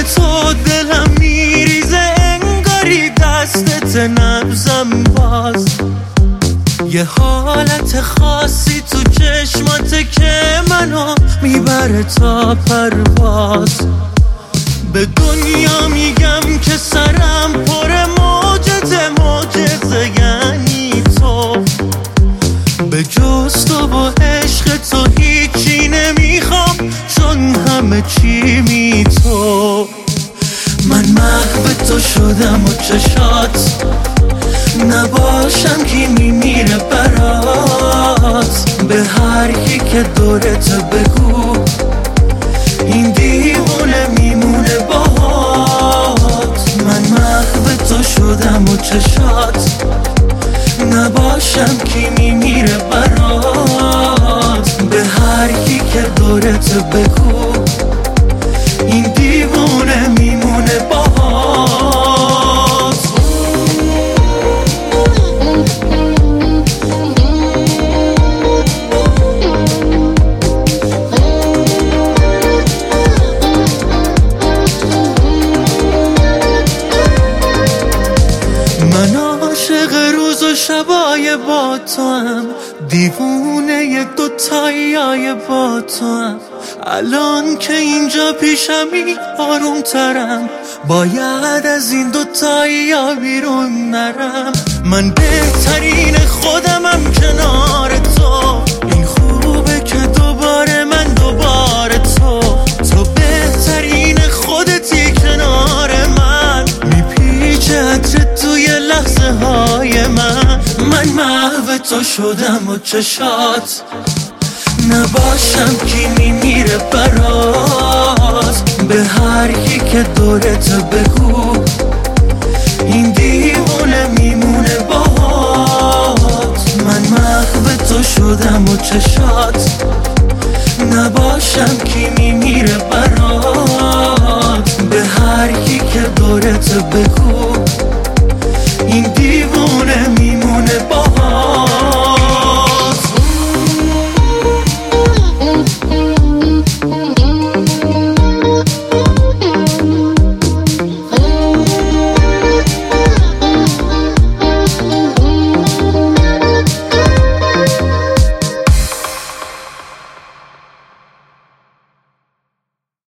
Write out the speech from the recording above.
تو دلم میریزه، انگاری دستت نبزم باز. یه حالت خاصی تو چشماته که منو میبره تا پرواز. به دنیا میگم که سرم پر معجزه، معجزه یعنی تو. به جز تو و عشق تو هیچی نمیخوام، چون همه چی می تو. من محو تو شدم و چشات نباشم کی میمیره برات. به هر کی که دورت بگو این دیوونه میمونه باهات. من محو تو شدم و چشات نباشم کی میمیره برات. به هر کی که دورت بگو این دیوونه میمونه باهات. من عاشق روز و شبای با تو هم، دیوونه دوتایی با تو هم. الان که اینجا پیشمی آروم ترم، باید از این دوتایی بیرون نرم. من بهترین خودمم کنار تو، این خوبه که دوباره من دوباره تو. تو بهترین خودتی کنار من، میپیچه عطرت توی لحظه های من. من محو تو شدم و چشات نباشم کی میمیره برات. به هر کی که دورت بگو این دیوونه میمونه باهات. من محو تو شدم و چشات نباشم کی میمیره برات. به هر کی که دورت بگو این دیوونه میمونه باهات.